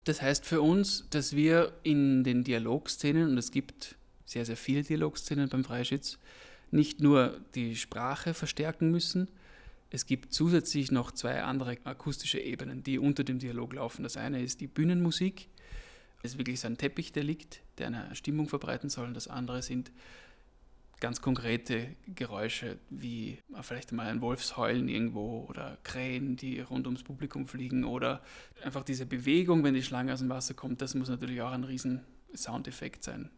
Das heißt für uns, dass wir in den Dialogszenen, und es gibt sehr, sehr viele Dialogszenen beim Freischütz, nicht nur die Sprache verstärken müssen, es gibt zusätzlich noch zwei andere akustische Ebenen, die unter dem Dialog laufen. Das eine ist die Bühnenmusik, das ist wirklich so ein Teppich, der liegt, der eine Stimmung verbreiten soll, und das andere sind ganz konkrete Geräusche, wie vielleicht mal ein Wolfsheulen irgendwo oder Krähen, die rund ums Publikum fliegen, oder einfach diese Bewegung, wenn die Schlange aus dem Wasser kommt. Das muss natürlich auch ein riesen Soundeffekt sein.